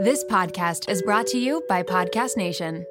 This podcast is brought to you by Podcast Nation.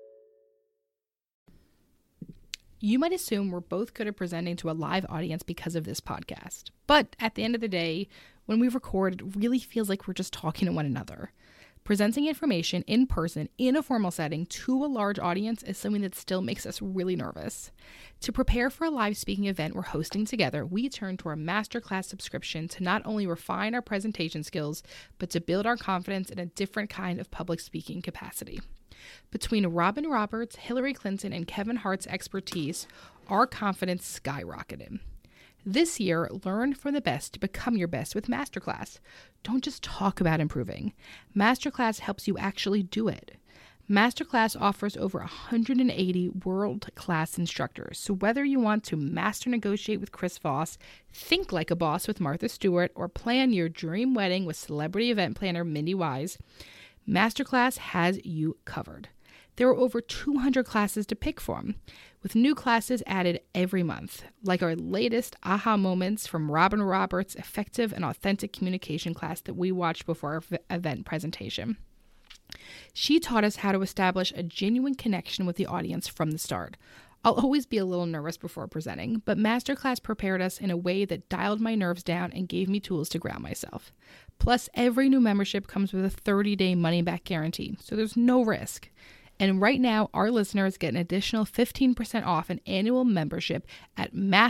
You might assume we're both good at presenting to a live audience because of this podcast. But at the end of the day, when we record, it really feels like we're just talking to one another. Presenting information in person in a formal setting to a large audience is something that still makes us really nervous. To prepare for a live speaking event we're hosting together, we turned to our masterclass subscription to not only refine our presentation skills, but to build our confidence in a different kind of public speaking capacity. Between Robin Roberts, Hillary Clinton, and Kevin Hart's expertise, our confidence skyrocketed. This year, learn from the best to become your best with Masterclass. Don't just talk about improving. Masterclass helps you actually do it. Masterclass offers over 180 world-class instructors, so whether you want to master negotiate with Chris Voss, think like a boss with Martha Stewart, or plan your dream wedding with celebrity event planner Mindy Wise, Masterclass has you covered. There are over 200 classes to pick from, with new classes added every month, like our latest aha moments from Robin Roberts' effective and authentic communication class that we watched before our event presentation. She taught us how to establish a genuine connection with the audience from the start. I'll always be a little nervous before presenting, but Masterclass prepared us in a way that dialed my nerves down and gave me tools to ground myself. Plus, every new membership comes with a 30-day money-back guarantee, so there's no risk. And right now, our listeners get an additional 15% off an annual membership at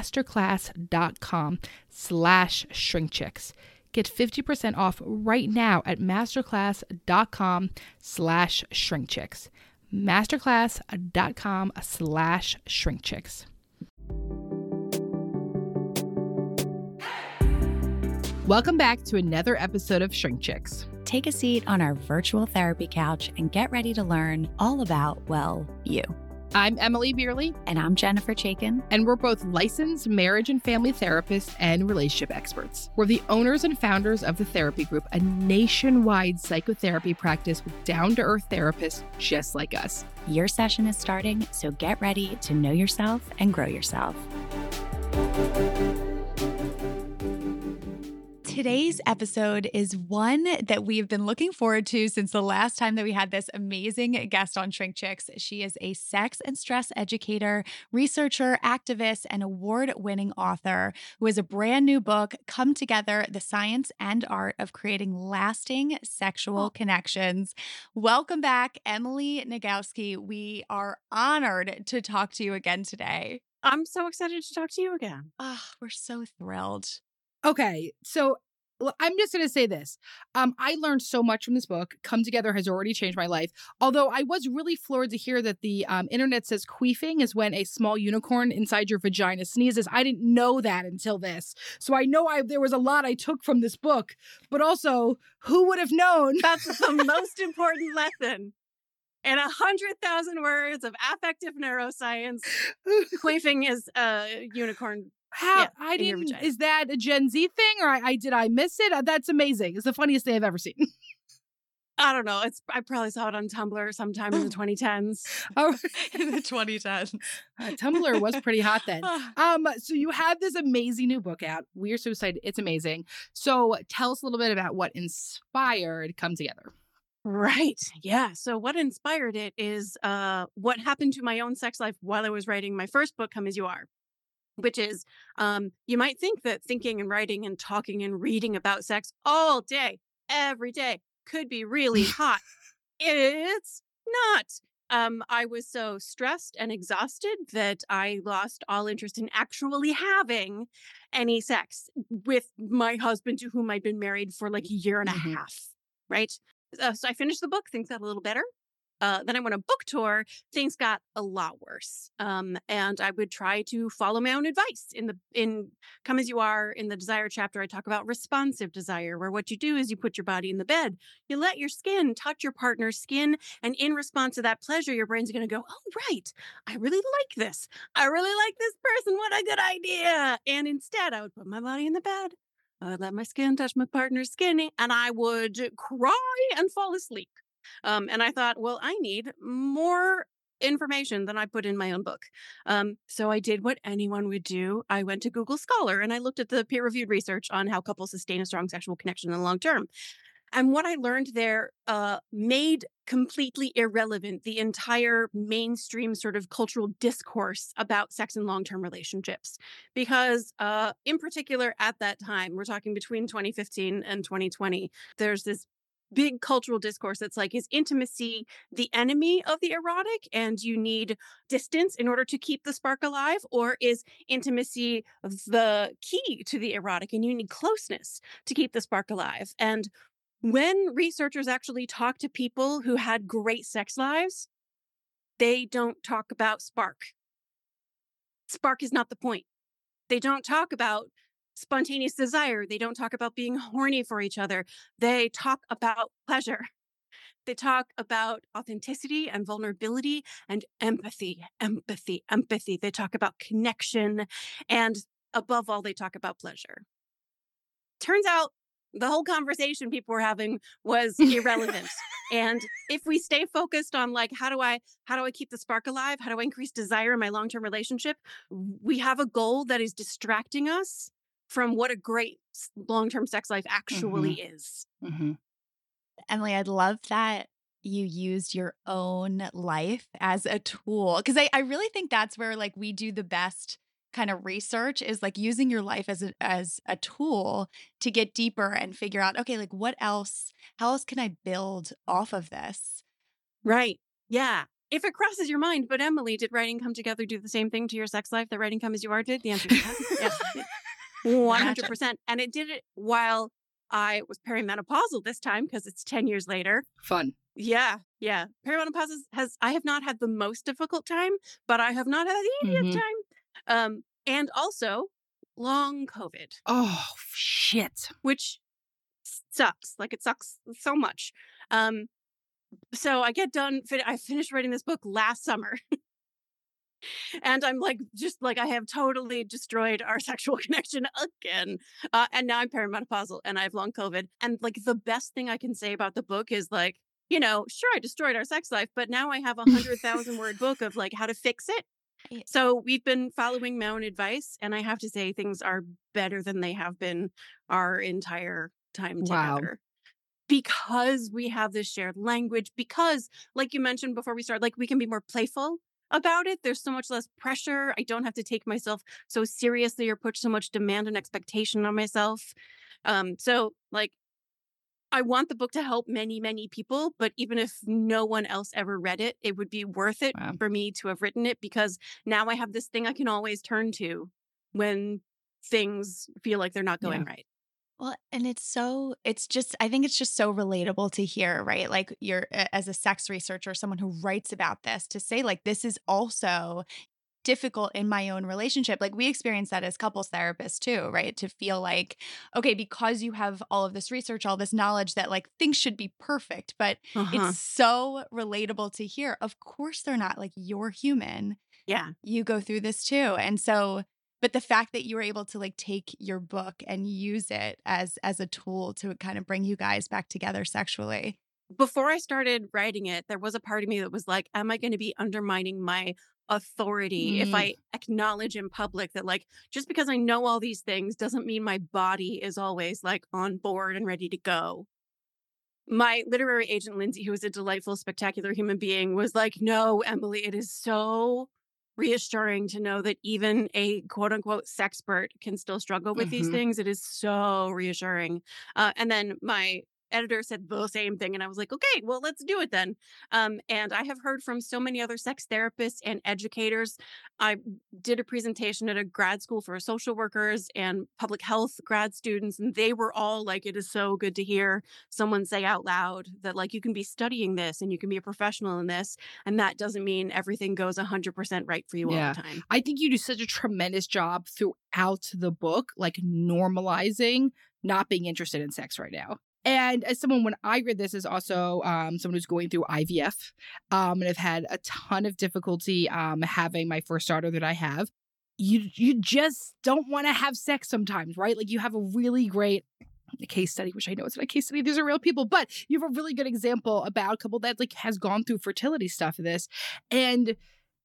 masterclass.com/shrinkchicks. Get 50% off right now at masterclass.com/shrinkchicks. masterclass.com/shrinkchicks. Welcome back to another episode of Shrink Chicks. Take a seat on our virtual therapy couch and get ready to learn all about, well, you. I'm Emily Beerley. And I'm Jennifer Chaikin. And we're both licensed marriage and family therapists and relationship experts. We're the owners and founders of The Therapy Group, a nationwide psychotherapy practice with down-to-earth therapists just like us. Your session is starting, so get ready to know yourself and grow yourself. Today's episode is one that we have been looking forward to since the last time that we had this amazing guest on Shrink Chicks. She is a sex and stress educator, researcher, activist, and award-winning author who has a brand new book, Come Together, The Science and Art of Creating Lasting Sexual Connections. Welcome back, Emily Nagoski. We are honored to talk to you again today. I'm so excited to talk to you again. We're so thrilled. Okay, so I'm just going to say this. I learned so much from this book. Come Together has already changed my life. Although I was really floored to hear that the internet says queefing is when a small unicorn inside your vagina sneezes. I didn't know that until this. So I know there was a lot I took from this book. But also, who would have known? That's the most important lesson. In 100,000 words of affective neuroscience, queefing is a unicorn. How Yeah, I in your didn't? vagina. Is that a Gen Z thing, or did I miss it? That's amazing. It's the funniest thing I've ever seen. I don't know. I probably saw it on Tumblr sometime in the 2010s. Oh, In the 2010s. Tumblr was pretty hot then. So you have this amazing new book out, We're So Excited. It's amazing. So tell us a little bit about what inspired Come Together. Right. Yeah. So what inspired it is what happened to my own sex life while I was writing my first book, Come As You Are. Which is, you might think that thinking and writing and talking and reading about sex all day, every day, could be really hot. It's not. I was so stressed and exhausted that I lost all interest in actually having any sex with my husband, to whom I'd been married for like a year and a half. Right. So I finished the book. Things got a little better. Then I went on a book tour. Things got a lot worse. And I would try to follow my own advice. In Come As You Are, in the desire chapter, I talk about responsive desire, where what you do is you put your body in the bed, you let your skin touch your partner's skin, and in response to that pleasure, your brain's going to go, oh, right, I really like this. I really like this person. What a good idea. And instead, I would put my body in the bed. I would let my skin touch my partner's skin, and I would cry and fall asleep. And I thought, well, I need more information than I put in my own book. So I did what anyone would do. I went to Google Scholar and I looked at the peer-reviewed research on how couples sustain a strong sexual connection in the long term. And what I learned there made completely irrelevant the entire mainstream sort of cultural discourse about sex and long-term relationships. Because in particular, at that time, we're talking between 2015 and 2020, there's this big cultural discourse that's like, is intimacy the enemy of the erotic and you need distance in order to keep the spark alive? Or is intimacy the key to the erotic and you need closeness to keep the spark alive? And when researchers actually talk to people who had great sex lives, they don't talk about spark. Spark is not the point. They don't talk about spontaneous desire. They don't talk about being horny for each other. They talk about pleasure. They talk about authenticity and vulnerability and empathy. They talk about connection. And above all, they talk about pleasure. Turns out the whole conversation people were having was irrelevant. And if we stay focused on like, how do I keep the spark alive? How do I increase desire in my long-term relationship? We have a goal that is distracting us from what a great long-term sex life actually is. Mm-hmm. Emily, I'd love that you used your own life as a tool, because I really think that's where like we do the best kind of research, is like using your life as a tool to get deeper and figure out, okay, like how else can I build off of this? Right. Yeah. If it crosses your mind, but Emily, did Writing Come Together do the same thing to your sex life that Writing Come As You Are did? The answer is yes. 100%. And it did it while I was perimenopausal this time, because it's 10 years later. Fun. Yeah. Perimenopause I have not had the most difficult time, but I have not had the easiest time. And also long COVID. Oh, shit. Which sucks. Like, it sucks so much. So I get done. I finished writing this book last summer. And I'm like, just like, I have totally destroyed our sexual connection again. And now I'm perimenopausal and I have long COVID. And like, the best thing I can say about the book is like, sure, I destroyed our sex life, but now I have 100,000 word book of like how to fix it. So we've been following my own advice, and I have to say things are better than they have been our entire time together. Because we have this shared language, because like you mentioned before we start, like we can be more playful about it. There's so much less pressure. I don't have to take myself so seriously or put so much demand and expectation on myself. So like, I want the book to help many, many people, but even if no one else ever read it, it would be worth it for me to have written it, because now I have this thing I can always turn to when things feel like they're not going right. Well, and I think it's just so relatable to hear, right? Like, you're as a sex researcher, someone who writes about this, to say like, this is also difficult in my own relationship. Like, we experience that as couples therapists too, right? To feel like, okay, because you have all of this research, all this knowledge, that like things should be perfect, but it's so relatable to hear. Of course they're not. Like, you're human. Yeah. You go through this too. And so, but the fact that you were able to like take your book and use it as a tool to kind of bring you guys back together sexually. Before I started writing it, there was a part of me that was like, am I going to be undermining my authority if I acknowledge in public that like, just because I know all these things doesn't mean my body is always like on board and ready to go? My literary agent, Lindsay, who is a delightful, spectacular human being, was like, no, Emily, it is so reassuring to know that even a quote unquote sexpert can still struggle with these things. It is so reassuring. And then my editor said the same thing. And I was like, okay, well, let's do it then. And I have heard from so many other sex therapists and educators. I did a presentation at a grad school for social workers and public health grad students, and they were all like, it is so good to hear someone say out loud that like, you can be studying this and you can be a professional in this. And that doesn't mean everything goes 100% right for you all the time. I think you do such a tremendous job throughout the book, like normalizing not being interested in sex right now. And as someone, when I read this, is also someone who's going through IVF, and I've had a ton of difficulty having my first daughter that I have. You just don't want to have sex sometimes, right? Like, you have a really great case study, which I know it's not a case study, these are real people, but you have a really good example about a couple that like has gone through fertility stuff of this. And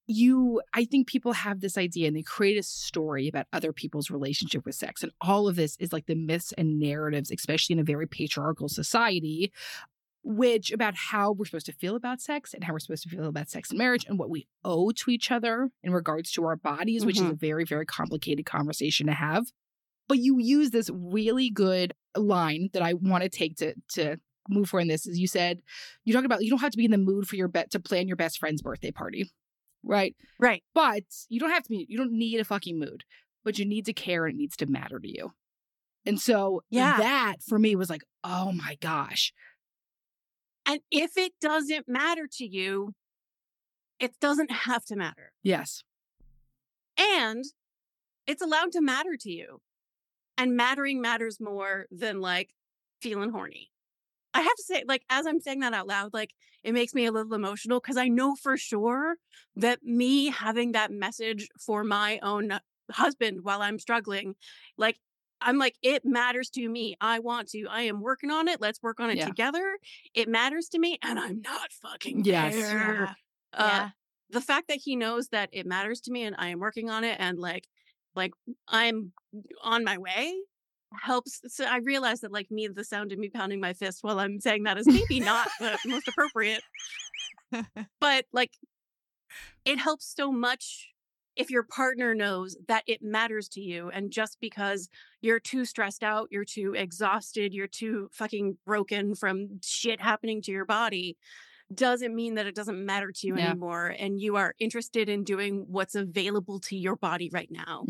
I think people have this idea and they create a story about other people's relationship with sex. And all of this is like the myths and narratives, especially in a very patriarchal society, which about how we're supposed to feel about sex and how we're supposed to feel about sex and marriage and what we owe to each other in regards to our bodies, which is a very, very complicated conversation to have. But you use this really good line that I want to take to move forward in this, is you said, you talked about you don't have to be in the mood for to plan your best friend's birthday party. Right. Right. But you don't need a fucking mood, but you need to care and it needs to matter to you. And so that for me was like, oh my gosh. And if it doesn't matter to you, it doesn't have to matter. Yes. And it's allowed to matter to you. And mattering matters more than like feeling horny. I have to say, like, as I'm saying that out loud, like, it makes me a little emotional because I know for sure that me having that message for my own husband while I'm struggling, like, I'm like, it matters to me. I am working on it. Let's work on it together. It matters to me and I'm not fucking there. The fact that he knows that it matters to me and I am working on it and like I'm on my way helps. So I realize that like me, the sound of me pounding my fist while I'm saying that is maybe not the most appropriate, but like it helps so much if your partner knows that it matters to you. And just because you're too stressed out, you're too exhausted, you're too fucking broken from shit happening to your body, doesn't mean that it doesn't matter to you anymore. And you are interested in doing what's available to your body right now.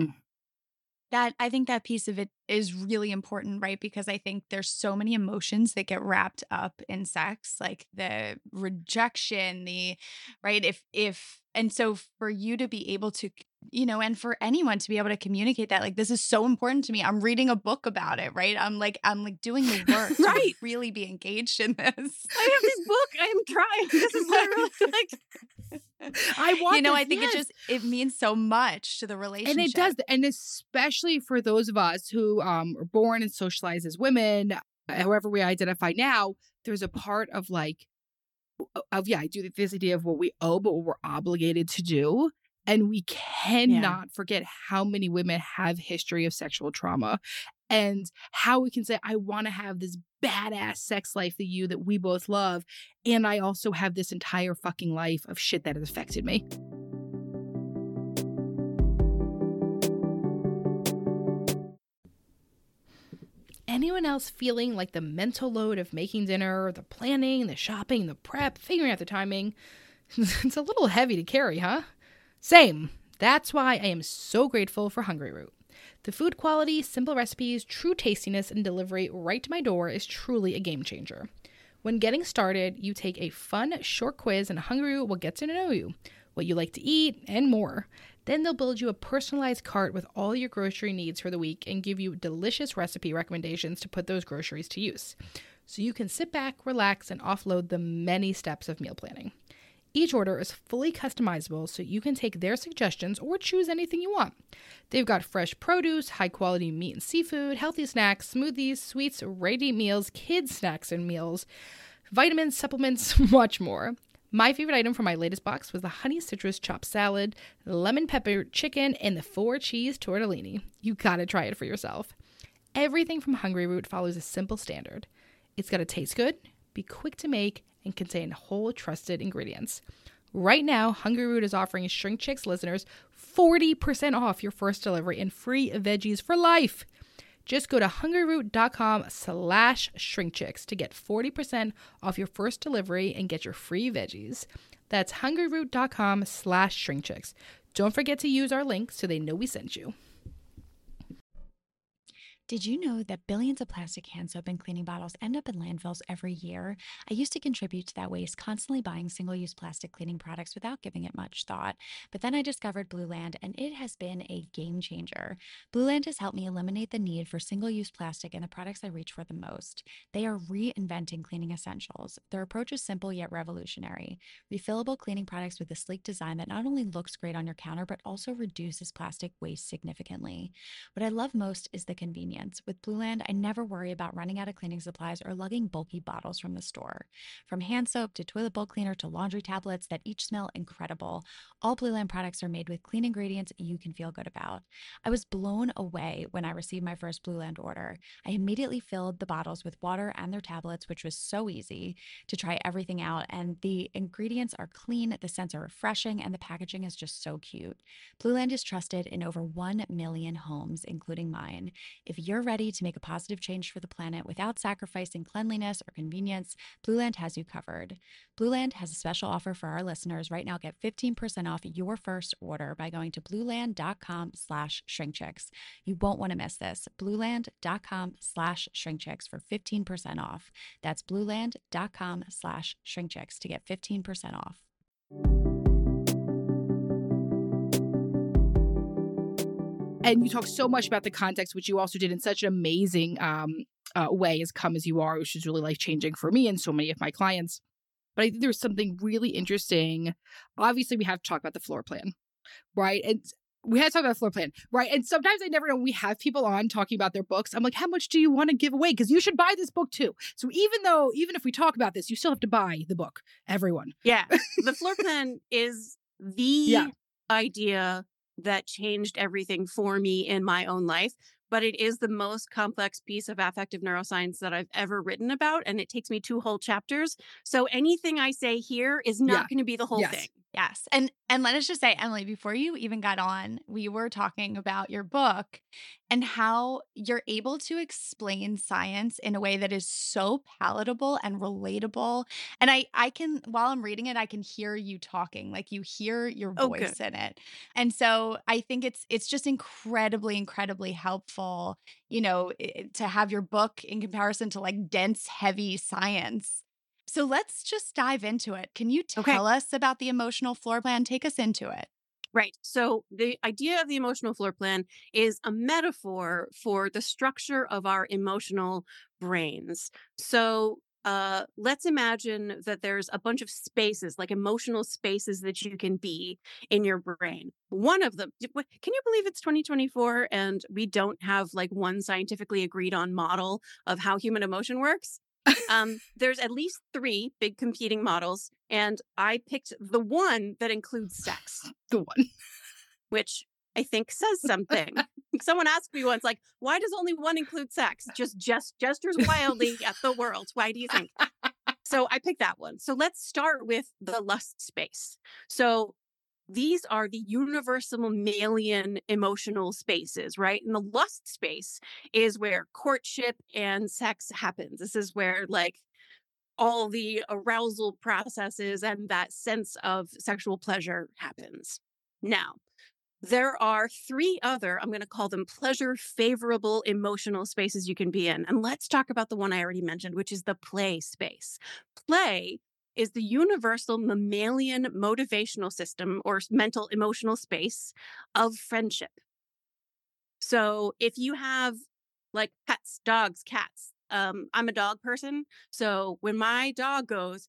I think that piece of it is really important, right? Because I think there's so many emotions that get wrapped up in sex, like the rejection, right? And so for you to be able to, and for anyone to be able to communicate that, like, this is so important to me. I'm reading a book about it, right? I'm like doing the work right. to really be engaged in this. I have this book. I am trying. This is literally like, I want I think it means so much to the relationship. And it does. And especially for those of us who are born and socialized as women, however we identify now, there's a part of like, I do this idea of what we owe, but what we're obligated to do. And we cannot forget how many women have history of sexual trauma and how we can say, I want to have this badass sex life that we both love. And I also have this entire fucking life of shit that has affected me. Anyone else feeling like the mental load of making dinner, the planning, the shopping, the prep, figuring out the timing? It's a little heavy to carry, huh? Same. That's why I am so grateful for Hungryroot. The food quality, simple recipes, true tastiness, and delivery right to my door is truly a game changer. When getting started, you take a fun, short quiz and Hungryroot will get to know you, what you like to eat, and more. Then they'll build you a personalized cart with all your grocery needs for the week and give you delicious recipe recommendations to put those groceries to use. So you can sit back, relax, and offload the many steps of meal planning. Each order is fully customizable, so you can take their suggestions or choose anything you want. They've got fresh produce, high-quality meat and seafood, healthy snacks, smoothies, sweets, ready meals, kids' snacks and meals, vitamins, supplements, much more. My favorite item from my latest box was the honey citrus chopped salad, lemon pepper chicken, and the 4-cheese tortellini. You gotta try it for yourself. Everything from Hungryroot follows a simple standard. It's gotta taste good, be quick to make, and contain whole trusted ingredients. Right now, Hungryroot is offering Shrink Chicks listeners 40% off your first delivery and free veggies for life. Just go to hungryroot.com/shrinkchicks to get 40% off your first delivery and get your free veggies. That's hungryroot.com/shrinkchicks. Don't forget to use our link so they know we sent you. Did you know that billions of plastic hand soap and cleaning bottles end up in landfills every year? I used to contribute to that waste, constantly buying single-use plastic cleaning products without giving it much thought. But then I discovered Blue Land, and it has been a game changer. Blue Land has helped me eliminate the need for single-use plastic in the products I reach for the most. They are reinventing cleaning essentials. Their approach is simple yet revolutionary. Refillable cleaning products with a sleek design that not only looks great on your counter, but also reduces plastic waste significantly. What I love most is the convenience. convenience. With Blueland, I never worry about running out of cleaning supplies or lugging bulky bottles from the store. From hand soap to toilet bowl cleaner to laundry tablets that each smell incredible, all Blueland products are made with clean ingredients you can feel good about. I was blown away when I received my first Blueland order. I immediately filled the bottles with water and their tablets, which was so easy to try everything out. And the ingredients are clean, the scents are refreshing, and the packaging is just so cute. Blueland is trusted in over 1 million homes, including mine. If you're ready to make a positive change for the planet without sacrificing cleanliness or convenience, Blueland has you covered. Blueland has a special offer for our listeners. Right now, get 15% off your first order by going to blueland.com/shrinkchicks. You won't want to miss this. blueland.com/shrinkchicks for 15% off. That's blueland.com/shrinkchicks to get 15% off. And you talk so much about the context, which you also did in such an amazing way as Come As You Are, which is really life-changing for me and so many of my clients. But I think there's something really interesting. Obviously, we have to talk about the floor plan, right? And we had to talk about the floor plan, right? And sometimes I never know when we have people on talking about their books. I'm like, how much do you want to give away? Because you should buy this book too. So even if we talk about this, you still have to buy the book, everyone. Yeah. The floor plan is the idea that changed everything for me in my own life. But it is the most complex piece of affective neuroscience that I've ever written about. And it takes me 2 whole chapters. So anything I say here is not going to be the whole thing. Yes. And let us just say, Emily, before you even got on, we were talking about your book and how you're able to explain science in a way that is so palatable and relatable. And I can, while I'm reading it, I can hear you talking, like you hear your voice in it. And so I think it's just incredibly, incredibly helpful, to have your book in comparison to like dense, heavy science. So let's just dive into it. Can you tell us about the emotional floor plan? Take us into it. Right. So the idea of the emotional floor plan is a metaphor for the structure of our emotional brains. So let's imagine that there's a bunch of spaces, like emotional spaces that you can be in your brain. One of them, can you believe it's 2024 and we don't have like one scientifically agreed on model of how human emotion works? There's at least 3 big competing models, and I picked the one that includes sex. The one. Which I think says something. Someone asked me once, like, why does only one include sex? Just gestures wildly at the world. Why do you think? So I picked that one. So let's start with the lust space. So these are the universal mammalian emotional spaces, right? And the lust space is where courtship and sex happens. This is where like all the arousal processes and that sense of sexual pleasure happens. Now, there are 3 other, I'm going to call them pleasure favorable emotional spaces you can be in. And let's talk about the one I already mentioned, which is the play space. Play is the universal mammalian motivational system or mental emotional space of friendship. So if you have like pets, dogs, cats, I'm a dog person. So when my dog goes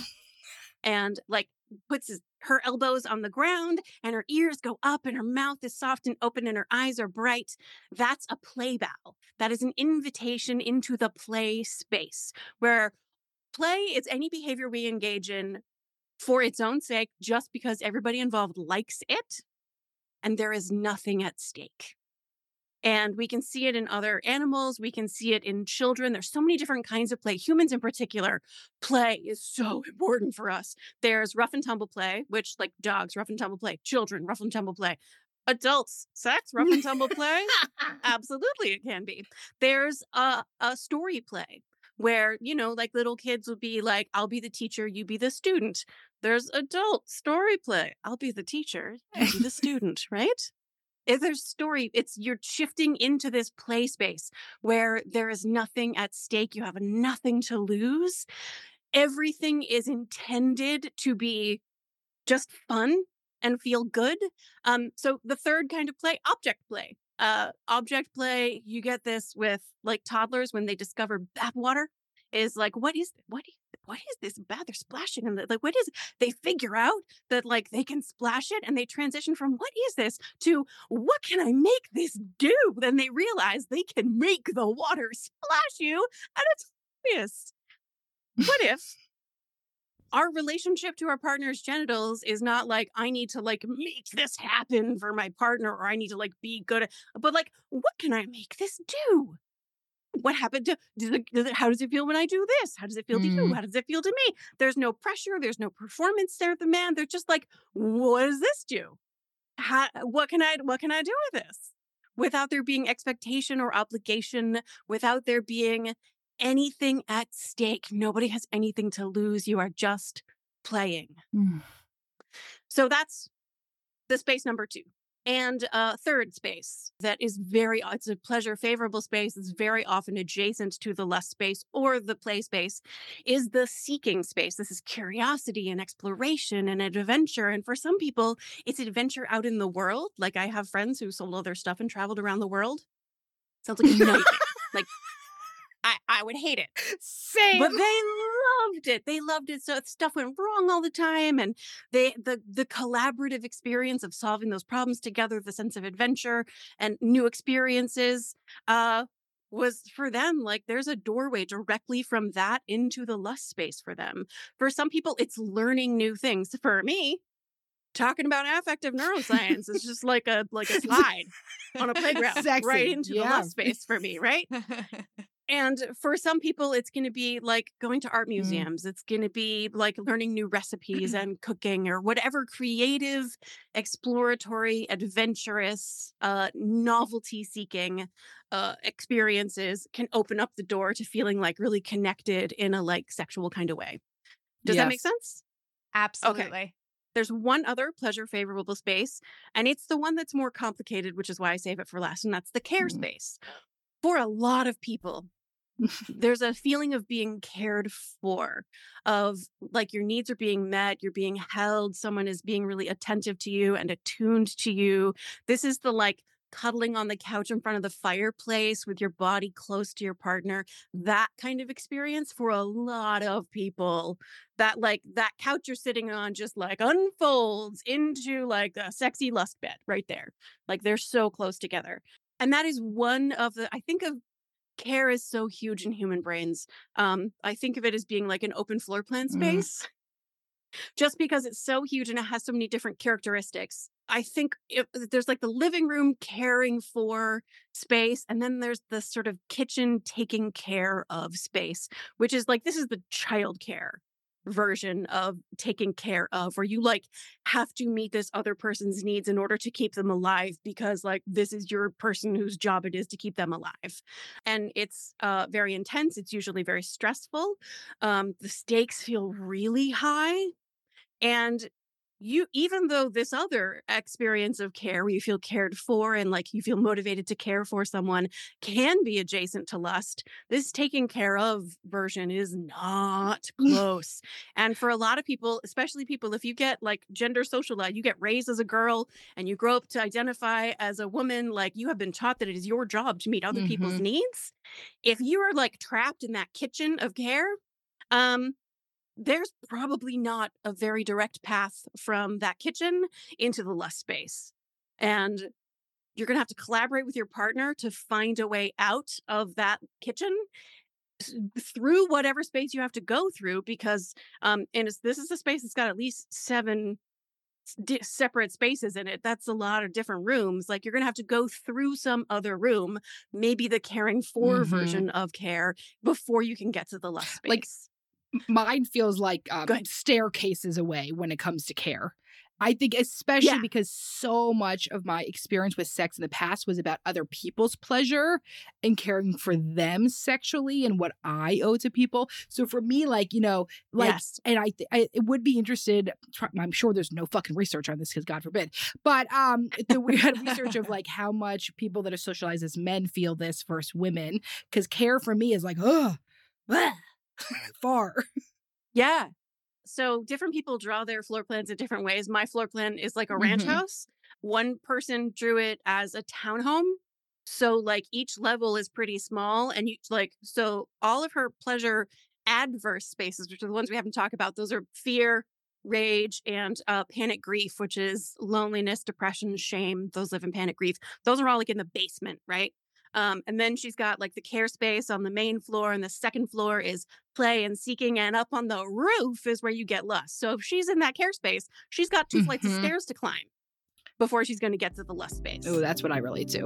and like puts her elbows on the ground and her ears go up and her mouth is soft and open and her eyes are bright, that's a play bow. That is an invitation into the play space, where play is any behavior we engage in for its own sake, just because everybody involved likes it, and there is nothing at stake. And we can see it in other animals. We can see it in children. There's so many different kinds of play. Humans in particular, play is so important for us. There's rough and tumble play, which like dogs, rough and tumble play. Children, rough and tumble play. Adults, sex, rough and tumble play. Absolutely, it can be. There's a story play where, like little kids will be like, I'll be the teacher, you be the student. There's adult story play. I'll be the teacher, you be the student, right? If there's story, you're shifting into this play space where there is nothing at stake. You have nothing to lose. Everything is intended to be just fun and feel good. So the third kind of play, object play. Object play, you get this with like toddlers when they discover bathwater, is like, what is what is this bath? They're splashing and like, what is it? They figure out that like they can splash it and they transition from what is this to what can I make this do? Then they realize they can make the water splash you, and it's obvious. What if our relationship to our partner's genitals is not like, I need to like make this happen for my partner, or I need to like be good at, but like, what can I make this do? What happened to, how does it feel when I do this? How does it feel to you? How does it feel to me? There's no pressure. There's no performance there. The man, they're just like, what does this do? What can I do with this? Without there being expectation or obligation, without there being anything at stake. Nobody has anything to lose. You are just playing. So that's the space number 2. And third space that is it's a pleasure favorable space. It's very often adjacent to the lust space or the play space, is the seeking space. This is curiosity and exploration and adventure. And for some people, it's adventure out in the world. Like I have friends who sold all their stuff and traveled around the world. Sounds like a nightmare. Like I would hate it. Same. But they loved it. They loved it. So stuff went wrong all the time. And the collaborative experience of solving those problems together, the sense of adventure and new experiences was for them like there's a doorway directly from that into the lust space for them. For some people, it's learning new things. For me, talking about affective neuroscience is just like a slide on a playground. Sexy. Right into the lust space for me, right? And for some people, it's going to be like going to art museums. It's going to be like learning new recipes and cooking or whatever creative, exploratory, adventurous, novelty-seeking experiences can open up the door to feeling like really connected in a like sexual kind of way. Does that make sense? Absolutely. Okay. There's one other pleasure favorable space, and it's the one that's more complicated, which is why I save it for last, and that's the care space. For a lot of people, there's a feeling of being cared for, of like your needs are being met, you're being held, someone is being really attentive to you and attuned to you. This is the like cuddling on the couch in front of the fireplace with your body close to your partner, that kind of experience for a lot of people. That like that couch you're sitting on just like unfolds into like a sexy lust bed right there. Like they're so close together. And that is one of I think of care is so huge in human brains. I think of it as being like an open floor plan space, just because it's so huge and it has so many different characteristics. I think there's like the living room caring for space, and then there's the sort of kitchen taking care of space, which is like, this is the childcare version of taking care of, where you like have to meet this other person's needs in order to keep them alive, because like this is your person whose job it is to keep them alive. And it's very intense. It's usually very stressful. The stakes feel really high. And even though this other experience of care where you feel cared for and like you feel motivated to care for someone can be adjacent to lust, this taking care of version is not close. And for a lot of people, especially people, if you get like gender socialized, you get raised as a girl and you grow up to identify as a woman, like you have been taught that it is your job to meet other people's needs. If you are like trapped in that kitchen of care, there's probably not a very direct path from that kitchen into the lust space. And you're going to have to collaborate with your partner to find a way out of that kitchen through whatever space you have to go through, because this is a space that's got at least 7 separate spaces in it. That's a lot of different rooms. Like you're going to have to go through some other room, maybe the caring for version of care, before you can get to the lust space. Like, mine feels like staircases away when it comes to care. I think especially because so much of my experience with sex in the past was about other people's pleasure and caring for them sexually and what I owe to people. So for me, like, you know, like, and I would be interested, I'm sure there's no fucking research on this because God forbid, but we had research of like how much people that are socialized as men feel this versus women, because care for me is like, far. Yeah. So different people draw their floor plans in different ways. My floor plan is like a ranch house. One person drew it as a townhome. So like each level is pretty small, and you like, so all of her pleasure adverse spaces, which are the ones we haven't talked about. Those are fear, rage, and panic grief, which is loneliness, depression, shame. Those live in panic grief. Those are all like in the basement, right? And then she's got like the care space on the main floor, and the second floor is play and seeking, and up on the roof is where you get lust. So if she's in that care space, she's got 2 flights of stairs to climb before she's going to get to the lust space. Oh, that's what I relate to.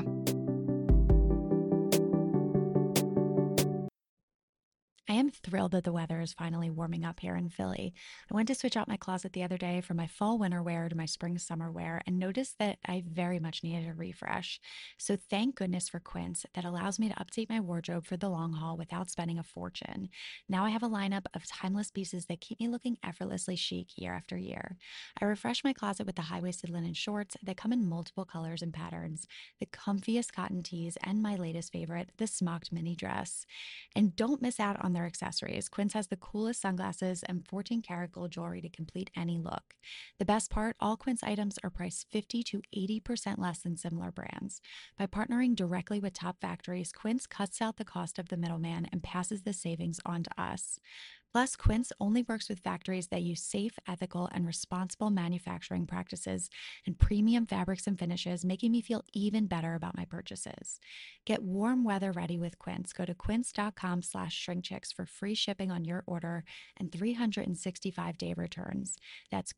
I am thrilled that the weather is finally warming up here in Philly. I went to switch out my closet the other day from my fall winter wear to my spring summer wear and noticed that I very much needed a refresh. So thank goodness for Quince that allows me to update my wardrobe for the long haul without spending a fortune. Now I have a lineup of timeless pieces that keep me looking effortlessly chic year after year. I refresh my closet with the high-waisted linen shorts that come in multiple colors and patterns, the comfiest cotton tees, and my latest favorite, the smocked mini dress. And don't miss out on their accessories. Quince has the coolest sunglasses and 14-karat gold jewelry to complete any look. The best part, all Quince items are priced 50 to 80% less than similar brands. By partnering directly with top factories, Quince cuts out the cost of the middleman and passes the savings on to us. Plus, Quince only works with factories that use safe, ethical, and responsible manufacturing practices and premium fabrics and finishes, making me feel even better about my purchases. Get warm weather ready with Quince. Go to quince.com/shrinkchicks for free shipping on your order and 365-day returns. That's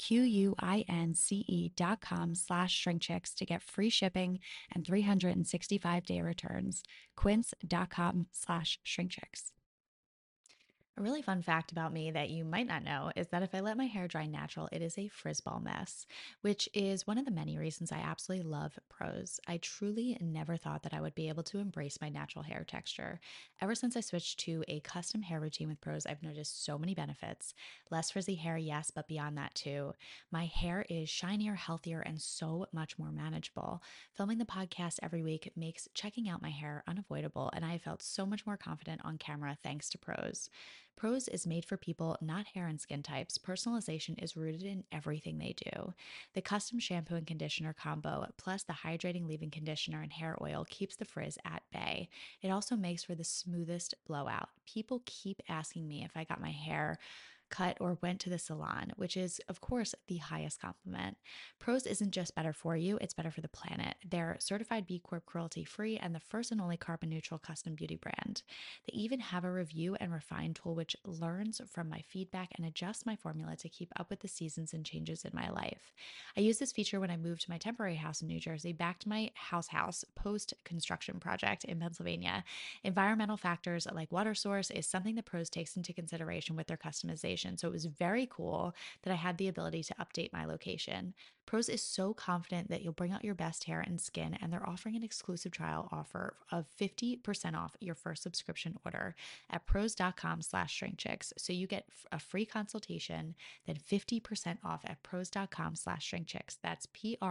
QUINCE.com/shrinkchicks to get free shipping and 365-day returns. Quince.com/shrinkchicks. A really fun fact about me that you might not know is that if I let my hair dry natural, it is a frizz-ball mess, which is one of the many reasons I absolutely love Prose. I truly never thought that I would be able to embrace my natural hair texture. Ever since I switched to a custom hair routine with Prose, I've noticed so many benefits. Less frizzy hair, yes, but beyond that too. My hair is shinier, healthier, and so much more manageable. Filming the podcast every week makes checking out my hair unavoidable, and I have felt so much more confident on camera thanks to Prose. Prose is made for people, not hair and skin types. Personalization is rooted in everything they do. The custom shampoo and conditioner combo, plus the hydrating leave-in conditioner and hair oil, keeps the frizz at bay. It also makes for the smoothest blowout. People keep asking me if I got my hair cut or went to the salon, which is, of course, the highest compliment. Prose isn't just better for you, it's better for the planet. They're certified B Corp cruelty-free and the first and only carbon-neutral custom beauty brand. They even have a review and refine tool which learns from my feedback and adjusts my formula to keep up with the seasons and changes in my life. I used this feature when I moved to my temporary house in New Jersey back to my house post-construction project in Pennsylvania. Environmental factors like water source is something that Prose takes into consideration with their customization. So it was very cool that I had the ability to update my location. Prose is so confident that you'll bring out your best hair and skin, and they're offering an exclusive trial offer of 50% off your first subscription order at prose.com/shrinkchicks. So you get a free consultation, then 50% off at prose.com/shrinkchicks. That's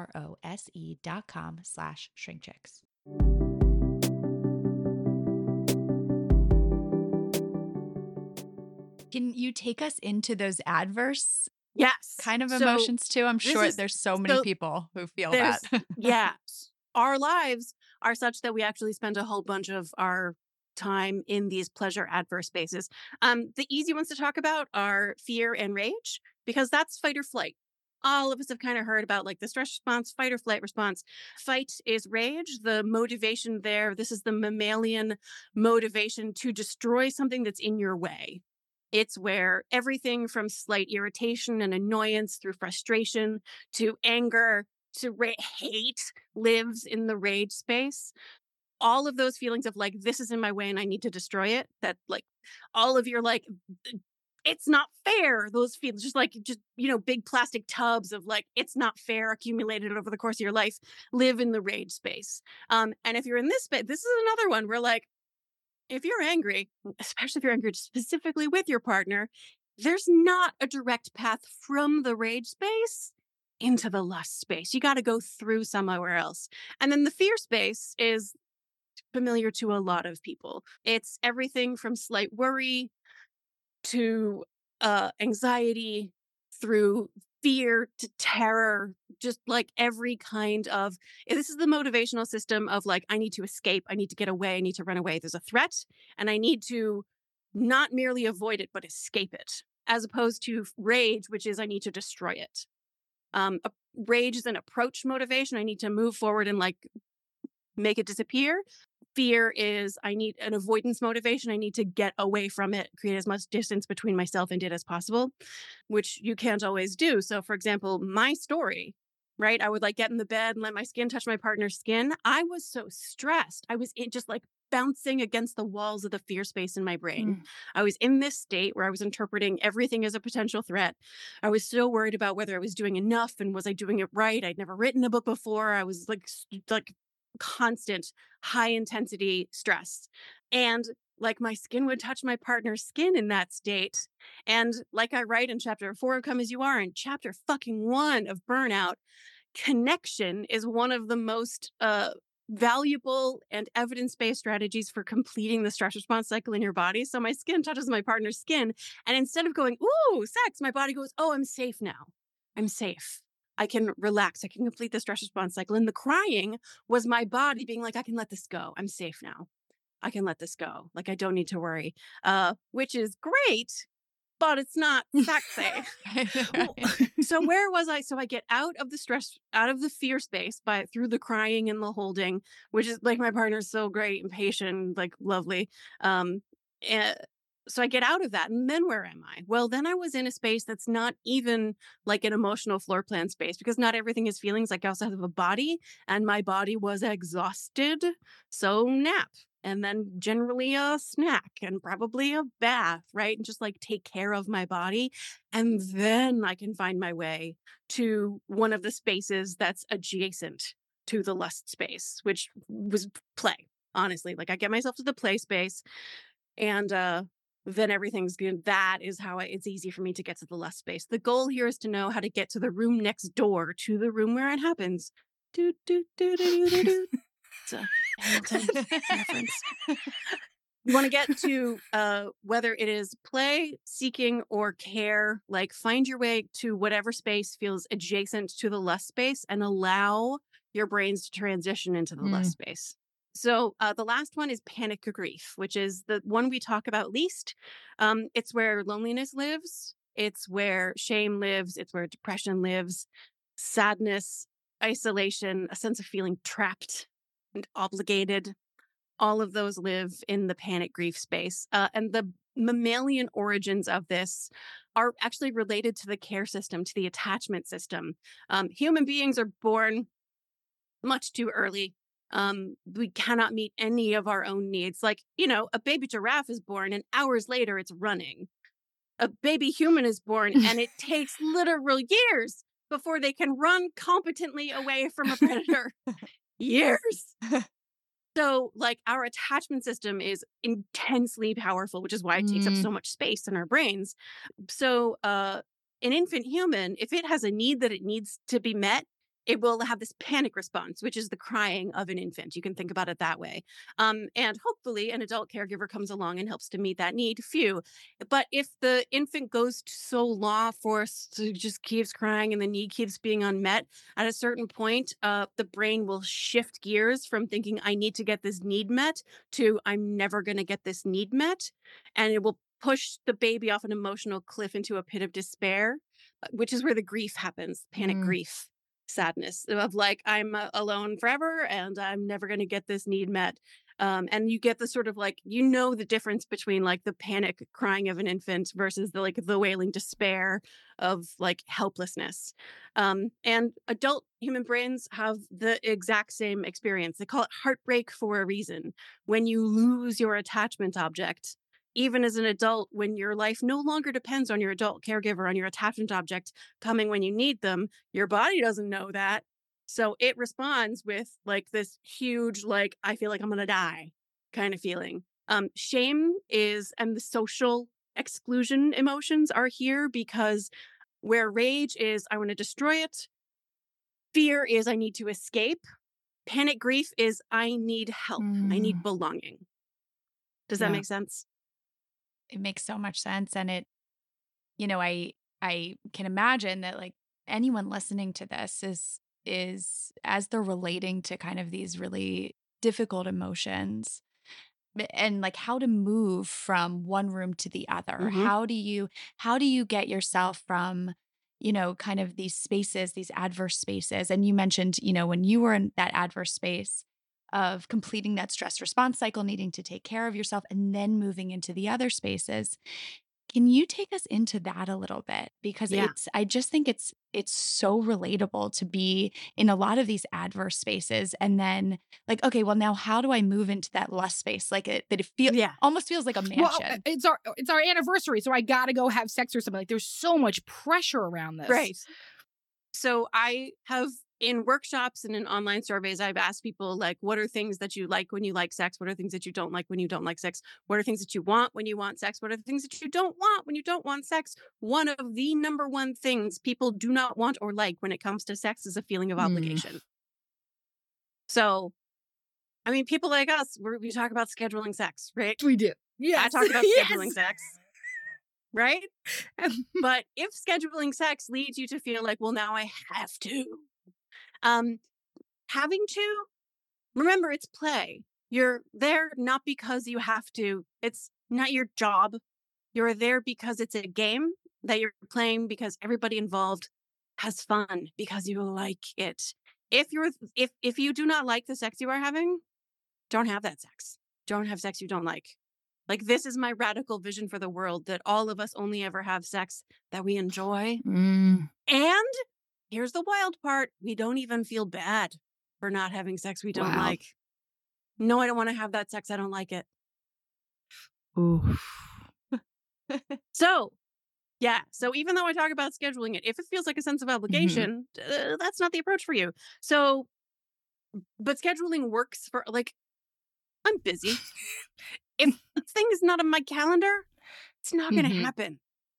PROSE.com/shrinkchicks. Can you take us into those adverse Yes. kind of emotions too? I'm sure there's so many people who feel that. Yeah. Our lives are such that we actually spend a whole bunch of our time in these pleasure adverse spaces. The easy ones to talk about are fear and rage, because that's fight or flight. All of us have kind of heard about like the stress response, fight or flight response. Fight is rage. The motivation there, this is the mammalian motivation to destroy something that's in your way. It's where everything from slight irritation and annoyance through frustration to anger to hate lives in the rage space. All of those feelings of like, this is in my way and I need to destroy it. That like all of your like, it's not fair. Those feelings, just big plastic tubs of like, it's not fair accumulated over the course of your life, live in the rage space. And if you're in this space, this is another one where like, if you're angry, especially if you're angry specifically with your partner, there's not a direct path from the rage space into the lust space. You got to go through somewhere else. And then the fear space is familiar to a lot of people. It's everything from slight worry to anxiety through fear to terror, just like every kind of, this is the motivational system of like, I need to escape, I need to get away, I need to run away. There's a threat and I need to not merely avoid it, but escape it, as opposed to rage, which is I need to destroy it. Rage is an approach motivation. I need to move forward and like make it disappear. Fear is I need an avoidance motivation. I need to get away from it, create as much distance between myself and it as possible, which you can't always do. So, for example, my story, right? I would like get in the bed and let my skin touch my partner's skin. I was so stressed. I was just like bouncing against the walls of the fear space in my brain. I was in this state where I was interpreting everything as a potential threat. I was so worried about whether I was doing enough and was I doing it right? I'd never written a book before. I was like constant high intensity stress. And like my skin would touch my partner's skin in that state. And like I write in chapter 4 of Come As You Are, and chapter fucking 1 of Burnout, connection is one of the most valuable and evidence-based strategies for completing the stress response cycle in your body. So my skin touches my partner's skin. And instead of going, ooh, sex, my body goes, oh, I'm safe now. I'm safe. I can relax. I can complete the stress response cycle. And the crying was my body being like, I can let this go. I'm safe now. I can let this go. Like, I don't need to worry, which is great, but it's not sexy. So where was I? So I get out of the stress, out of the fear space through the crying and the holding, which is like my partner's so great and patient, like lovely. So I get out of that. And then where am I? Well, then I was in a space that's not even like an emotional floor plan space, because not everything is feelings. Like I also have a body, and my body was exhausted. So nap. And then generally a snack and probably a bath, right? And just like take care of my body. And then I can find my way to one of the spaces that's adjacent to the lust space, which was play, honestly. Like I get myself to the play space, and then everything's good. That is how it's easy for me to get to the lust space. The goal here is to know how to get to the room next door to the room where it happens. Do, do, do, do, do, do. It's a Hamilton reference. You want to get to whether it is play, seeking, or care, like find your way to whatever space feels adjacent to the lust space and allow your brains to transition into the lust space. So the last one is panic grief, which is the one we talk about least. It's where loneliness lives. It's where shame lives. It's where depression lives. Sadness, isolation, a sense of feeling trapped and obligated. All of those live in the panic grief space. And the mammalian origins of this are actually related to the care system, to the attachment system. Human beings are born much too early. We cannot meet any of our own needs. Like, a baby giraffe is born and hours later it's running. A baby human is born and it takes literal years before they can run competently away from a predator. Years. So, like, our attachment system is intensely powerful, which is why it takes up so much space in our brains. So, an infant human, if it has a need that it needs to be met, it will have this panic response, which is the crying of an infant. You can think about it that way. And hopefully an adult caregiver comes along and helps to meet that need. Phew. But if the infant goes so law force, so just keeps crying and the need keeps being unmet, at a certain point, the brain will shift gears from thinking, I need to get this need met, to I'm never going to get this need met. And it will push the baby off an emotional cliff into a pit of despair, which is where the grief happens, panic grief. Sadness of like, I'm alone forever and I'm never going to get this need met. And you get the sort of like, the difference between like the panic crying of an infant versus the wailing despair of like helplessness. And adult human brains have the exact same experience. They call it heartbreak for a reason. When you lose your attachment object, even as an adult, when your life no longer depends on your adult caregiver, on your attachment object coming when you need them, your body doesn't know that. So it responds with like this huge, like, I feel like I'm going to die kind of feeling. Shame and the social exclusion emotions are here because where rage is, I want to destroy it. Fear is, I need to escape. Panic grief is, I need help. I need belonging. Does that make sense? It makes so much sense. And it, I can imagine that like anyone listening to this is as they're relating to kind of these really difficult emotions, and like how to move from one room to the other. Mhm. How do you get yourself from, kind of these spaces, these adverse spaces? And you mentioned, when you were in that adverse space of completing that stress response cycle, needing to take care of yourself, and then moving into the other spaces. Can you take us into that a little bit? Because Yeah. I just think it's so relatable to be in a lot of these adverse spaces and then like, okay, well now how do I move into that less space? Like that it Yeah. almost feels like a Well, mansion. it's our anniversary, so I gotta go have sex or something. Like there's so much pressure around this. Right. So I have in workshops and in online surveys, I've asked people like, what are things that you like when you like sex? What are things that you don't like when you don't like sex? What are things that you want when you want sex? What are the things that you don't want when you don't want sex? One of the number one things people do not want or like when it comes to sex is a feeling of obligation. So, I mean, people like us, we talk about scheduling sex, right? We do. Yes. I talk about Yes. scheduling sex, right? But if scheduling sex leads you to feel like, well, now I have to, having to, remember it's play. You're there not because you have to. It's not your job. You're there because it's a game that you're playing because everybody involved has fun because you like it. If you do not like the sex you are having, don't have that sex. Don't have sex you don't like. Like this is my radical vision for the world that all of us only ever have sex that we enjoy. And here's the wild part. We don't even feel bad for not having sex we don't Wow. like. No, I don't want to have that sex. I don't like it. Ooh. So, yeah. So even though I talk about scheduling it, if it feels like a sense of obligation, that's not the approach for you. So, but scheduling works for like, I'm busy. If the thing is not on my calendar, it's not going to happen.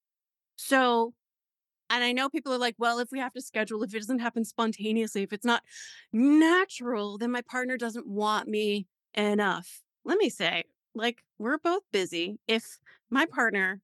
So, and I know people are like, well, if we have to schedule, if it doesn't happen spontaneously, if it's not natural, then my partner doesn't want me enough. Let me say, like, we're both busy. If my partner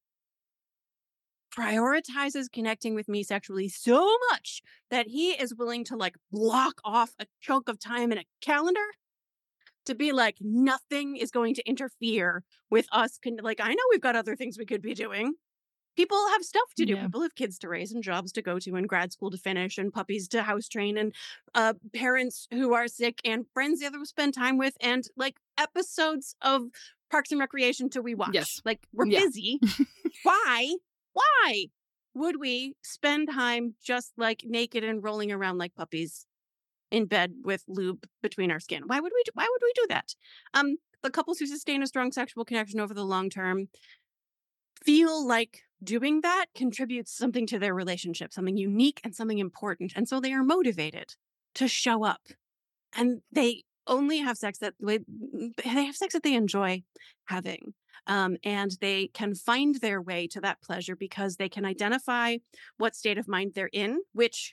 prioritizes connecting with me sexually so much that he is willing to like block off a chunk of time in a calendar to be like, nothing is going to interfere with us. Like, I know we've got other things we could be doing. People have stuff to do. Yeah. People have kids to raise and jobs to go to and grad school to finish and puppies to house train and parents who are sick and friends the other will spend time with and like episodes of Parks and Recreation till we watch. Yes. Like we're Yeah. busy. Why would we spend time just like naked and rolling around like puppies in bed with lube between our skin? Why would we do that? The couples who sustain a strong sexual connection over the long term feel like doing that contributes something to their relationship, something unique and something important. And so they are motivated to show up. And they only have sex that they enjoy having. And they can find their way to that pleasure because they can identify what state of mind they're in, which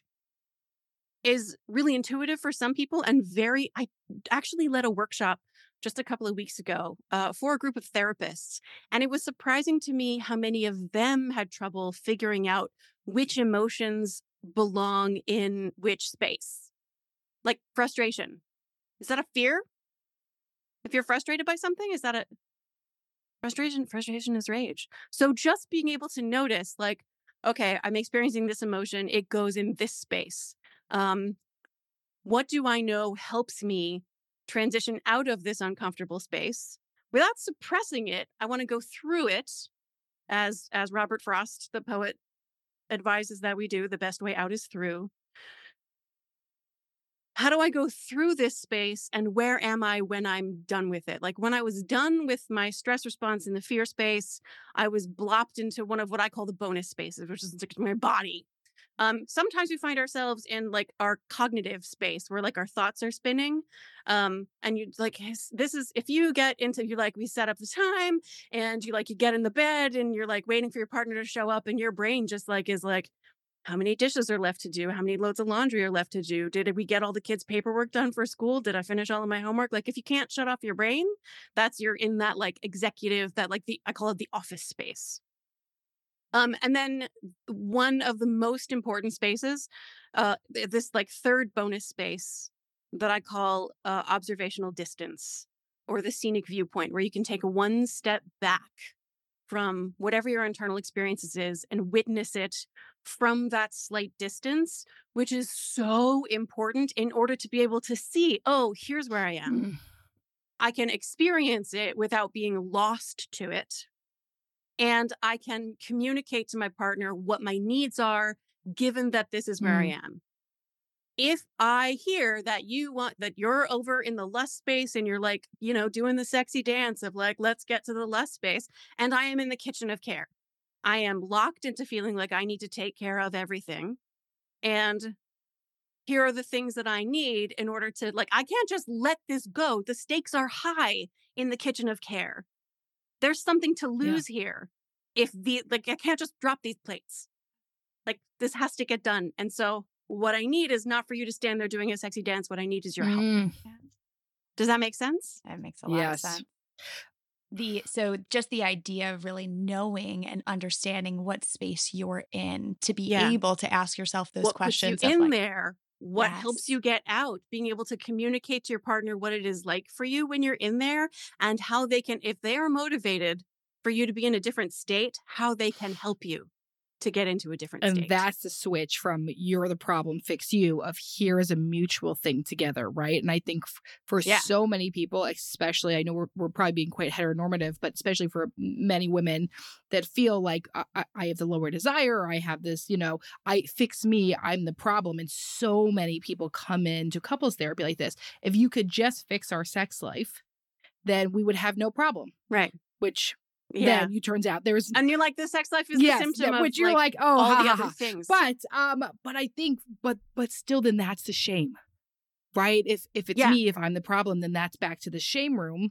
is really intuitive for some people and I actually led a workshop just a couple of weeks ago for a group of therapists. And it was surprising to me how many of them had trouble figuring out which emotions belong in which space. Like frustration. Is that a fear? If you're frustrated by something, is that a frustration? Frustration is rage. So just being able to notice like, okay, I'm experiencing this emotion. It goes in this space. What do I know helps me transition out of this uncomfortable space without suppressing it? I want to go through it as Robert Frost, the poet, advises that we do. The best way out is through. How do I go through this space and where am I when I'm done with it? Like when I was done with my stress response in the fear space, I was blopped into one of what I call the bonus spaces, which is like my body. Sometimes we find ourselves in like our cognitive space where like our thoughts are spinning. And you like, this is, if you get into, you like, we set up the time and you get in the bed and you're like waiting for your partner to show up and your brain just like is like, how many dishes are left to do? How many loads of laundry are left to do? Did we get all the kids' paperwork done for school? Did I finish all of my homework? Like if you can't shut off your brain, you're in that like executive, that like I call it the office space. And then one of the most important spaces, this like third bonus space that I call observational distance. or the scenic viewpoint, where you can take one step back from whatever your internal experiences is and witness it from that slight distance, which is so important in order to be able to see, oh, here's where I am. I can experience it without being lost to it. And I can communicate to my partner what my needs are, given that this is where I am. If I hear that you're over in the lust space and you're like, doing the sexy dance of like, let's get to the lust space, and I am in the kitchen of care, I am locked into feeling like I need to take care of everything. And here are the things that I need in order to, like, I can't just let this go. The stakes are high in the kitchen of care. There's something to lose here. I can't just drop these plates. Like, this has to get done. And so what I need is not for you to stand there doing a sexy dance. What I need is your help. Does that make sense? That makes a lot of sense. So just the idea of really knowing and understanding what space you're in to be able to ask yourself those questions. What puts you in there? What helps you get out? Being able to communicate to your partner what it is like for you when you're in there, and how they can, if they are motivated for you to be in a different state, how they can help you to get into a different state. And that's the switch from you're the problem, fix you, of here is a mutual thing together, right? And I think for so many people, especially, I know we're probably being quite heteronormative, but especially for many women that feel like I have the lower desire, or I have this, I fix me, I'm the problem. And so many people come into couples therapy like this. If you could just fix our sex life, then we would have no problem. Right. Which... then it turns out there's, and you're like, the sex life is the symptom of, which you're like, oh, all the other things. But I think, but still, then that's the shame, right? If it's me, if I'm the problem, then that's back to the shame room.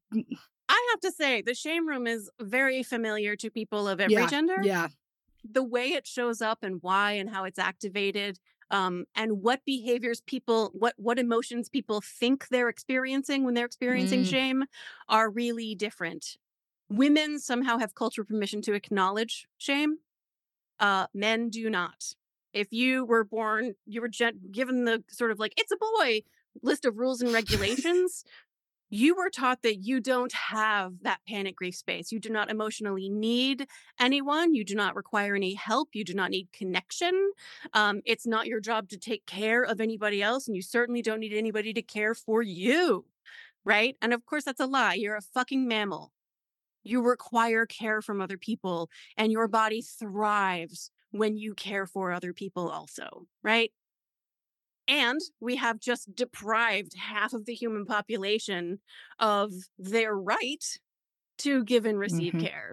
I have to say, the shame room is very familiar to people of every gender. Yeah, the way it shows up and why and how it's activated, and what behaviors what emotions people think they're experiencing when they're experiencing shame are really different. Women somehow have cultural permission to acknowledge shame. Men do not. If you were born, you were given the sort of like, it's a boy list of rules and regulations. You were taught that you don't have that panic grief space. You do not emotionally need anyone. You do not require any help. You do not need connection. It's not your job to take care of anybody else. And you certainly don't need anybody to care for you. Right? And of course, that's a lie. You're a fucking mammal. You require care from other people, and your body thrives when you care for other people also, right? And we have just deprived half of the human population of their right to give and receive care.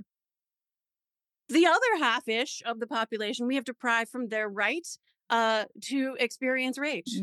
The other half-ish of the population, we have deprived from their right to experience rage.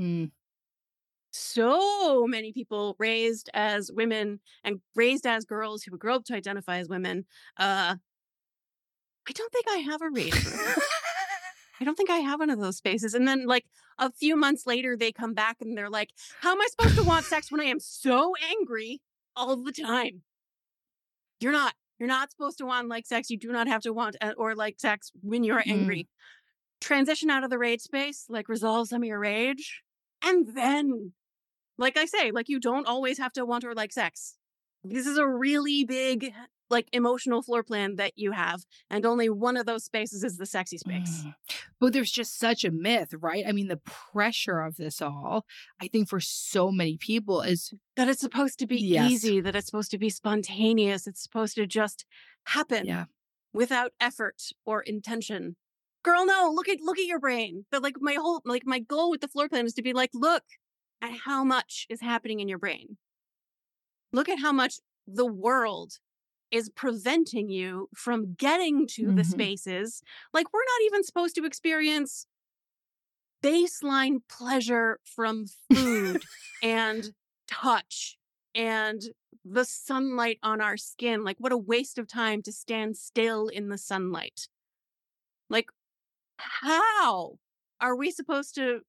So many people raised as women and raised as girls who grow up to identify as women. I don't think I have a rage room. I don't think I have one of those spaces. And then like a few months later, they come back and they're like, how am I supposed to want sex when I am so angry all the time? You're not supposed to want like sex. You do not have to want or like sex when you're angry. Transition out of the rage space, like resolve some of your rage. And then, like I say, like you don't always have to want or like sex. This is a really big, like emotional floor plan that you have. And only one of those spaces is the sexy space. But there's just such a myth, right? I mean, the pressure of this all, I think for so many people is that it's supposed to be easy, that it's supposed to be spontaneous. It's supposed to just happen without effort or intention. Girl, no, look at your brain. But like my goal with the floor plan is to be like, look at how much is happening in your brain. Look at how much the world is preventing you from getting to the spaces. Like, we're not even supposed to experience baseline pleasure from food and touch and the sunlight on our skin. Like, what a waste of time to stand still in the sunlight. Like, how are we supposed to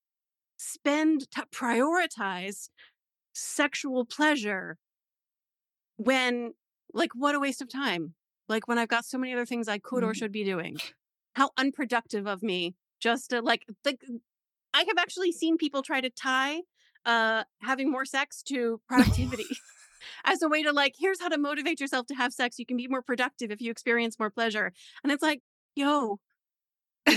prioritize sexual pleasure when, like, what a waste of time. Like, when I've got so many other things I could or should be doing. How unproductive of me just to like I have actually seen people try to tie having more sex to productivity. as a way to like, here's how to motivate yourself to have sex. You can be more productive if you experience more pleasure. And it's like, yo, you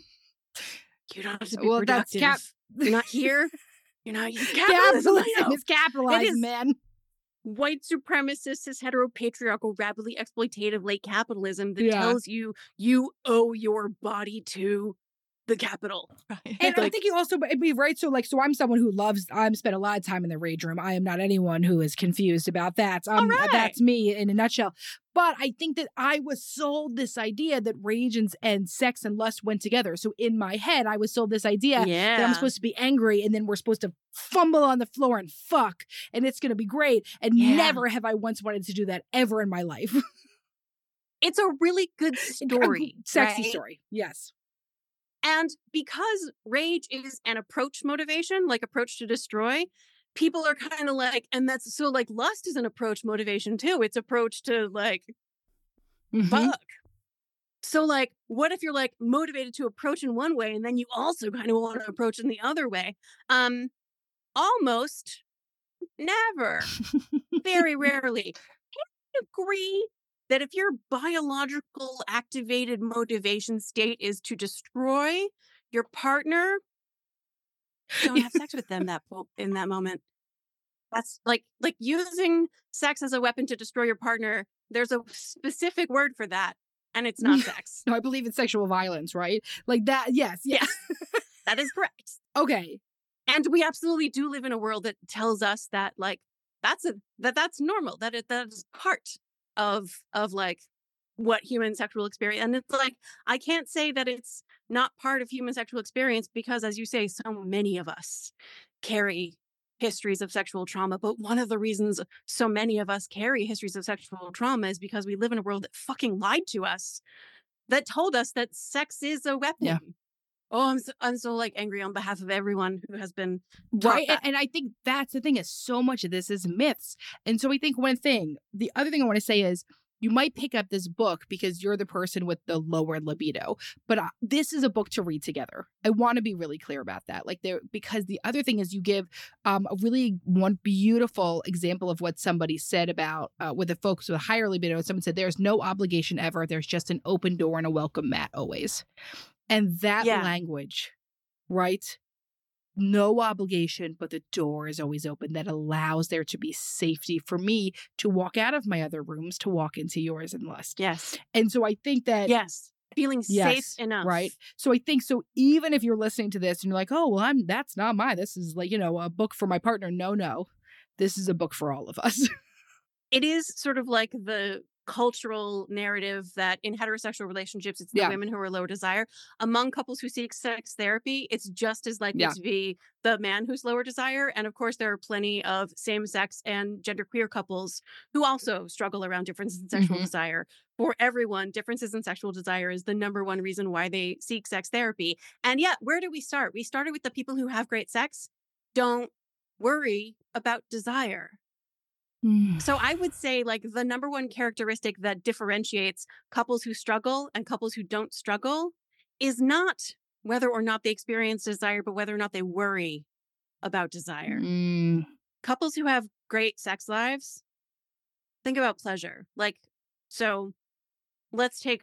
don't have to be Well, that's productive. You're not here. You're not capitalism. capitalism is capitalizing, man. White supremacist, cis heteropatriarchal, rapidly exploitative late capitalism that tells you owe your body to the capital. Right. And I think you also be right. So I'm someone who I'm spent a lot of time in the rage room. I am not anyone who is confused about that. Right. That's me in a nutshell. But I think that I was sold this idea that rage and sex and lust went together. So in my head, I was sold this idea that I'm supposed to be angry and then we're supposed to fumble on the floor and fuck and it's going to be great. And never have I once wanted to do that ever in my life. It's a really good story. Sexy right? story. Yes. And because rage is an approach motivation, like approach to destroy, people are kind of like, and that's so like lust is an approach motivation too. It's approach to like fuck. So like, what if you're like motivated to approach in one way and then you also kind of want to approach in the other way? Almost never, very rarely. Can you agree that if your biological activated motivation state is to destroy your partner, don't have sex with them in that moment? That's like using sex as a weapon to destroy your partner. There's a specific word for that, and it's not sex. No, I believe it's sexual violence, right? Like that. Yes. That is correct. Okay. And we absolutely do live in a world that tells us that like that's normal. That is part of like what human sexual experience. And it's like, I can't say that it's not part of human sexual experience because, as you say, so many of us carry histories of sexual trauma. But one of the reasons so many of us carry histories of sexual trauma is because we live in a world that fucking lied to us, that told us that sex is a weapon. Yeah. Oh, I'm so like angry on behalf of everyone who has been right. And I think that's the thing is so much of this is myths. And so I think the other thing I want to say is you might pick up this book because you're the person with the lower libido, but this is a book to read together. I want to be really clear about that. Because the other thing is you give one beautiful example of what somebody said about with the folks with a higher libido. Someone said, there's no obligation ever. There's just an open door and a welcome mat always. And that language, right? No obligation, but the door is always open. That allows there to be safety for me to walk out of my other rooms, to walk into yours in lust. Yes. And so I think that... Yes. Feeling safe enough. Right. So I think so even if you're listening to this and you're like, oh, well, that's not mine. This is like, a book for my partner. No. This is a book for all of us. It is sort of like the cultural narrative that in heterosexual relationships, it's the women who are lower desire. Among couples who seek sex therapy, it's just as likely to be the man who's lower desire. And of course, there are plenty of same-sex and genderqueer couples who also struggle around differences in sexual desire. For everyone, differences in sexual desire is the number one reason why they seek sex therapy. And yet, where do we start? We started with the people who have great sex. Don't worry about desire. So I would say like the number one characteristic that differentiates couples who struggle and couples who don't struggle is not whether or not they experience desire, but whether or not they worry about desire. Couples who have great sex lives, think about pleasure. So let's take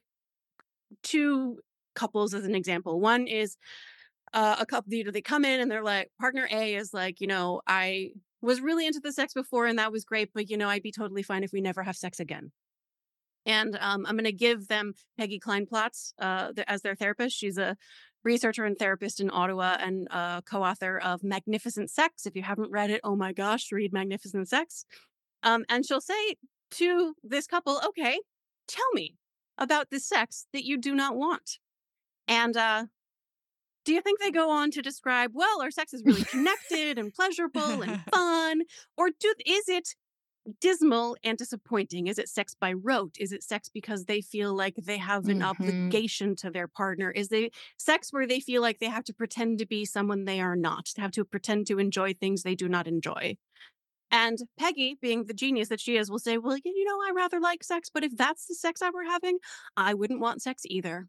two couples as an example. One is a couple, they come in and they're like, partner A is like, I was really into the sex before and that was great, but I'd be totally fine if we never have sex again. And I'm going to give them Peggy Kleinplatz as their therapist. She's a researcher and therapist in Ottawa and co-author of Magnificent Sex. If you haven't read it, oh my gosh, read Magnificent Sex. And she'll say to this couple, okay, tell me about this sex that you do not want. And do you think they go on to describe, well, our sex is really connected and pleasurable and fun? Or is it dismal and disappointing? Is it sex by rote? Is it sex because they feel like they have an obligation to their partner? Is it sex where they feel like they have to pretend to be someone they are not, to have to pretend to enjoy things they do not enjoy? And Peggy, being the genius that she is, will say, well, I rather like sex, but if that's the sex I were having, I wouldn't want sex either.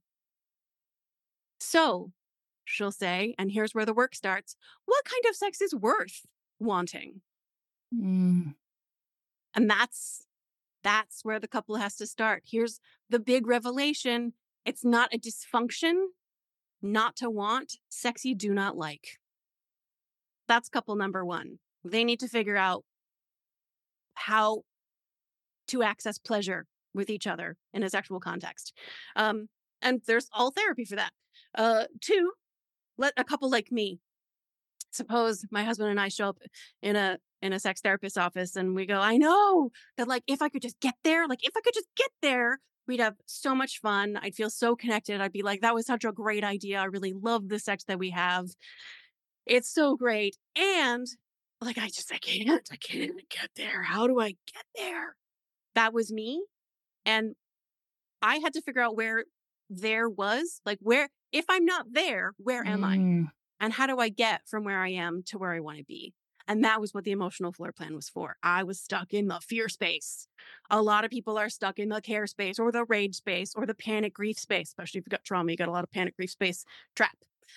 So she'll say, and here's where the work starts, what kind of sex is worth wanting? And that's where the couple has to start. Here's the big revelation. It's not a dysfunction not to want sex you do not like. That's couple number one. They need to figure out how to access pleasure with each other in a sexual context. And there's all therapy for that. Two, let a couple like me. Suppose my husband and I show up in a sex therapist's office and we go, I know that like, if I could just get there, we'd have so much fun. I'd feel so connected. I'd be like, that was such a great idea. I really love the sex that we have. It's so great. And like, I can't get there. How do I get there? That was me. And I had to figure out where there was, like, where, if I'm not there, where am I? And how do I get from where I am to where I want to be? And that was what the emotional floor plan was for. I was stuck in the fear space. A lot of people are stuck in the care space or the rage space or the panic grief space, especially if you've got trauma, you got a lot of panic grief space trap.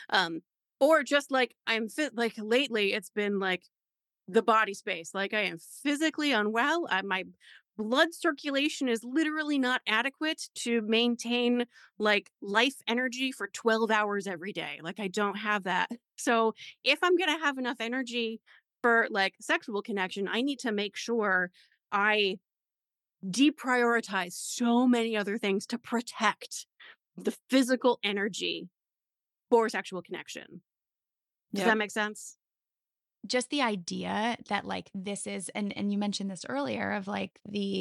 Or just like like lately, it's been like the body space. Like I am physically unwell. My blood circulation is literally not adequate to maintain like life energy for 12 hours every day. Like I don't have that. So if I'm going to have enough energy for like sexual connection, I need to make sure I deprioritize so many other things to protect the physical energy for sexual connection. Does that make sense? Just the idea that like this is, and you mentioned this earlier of like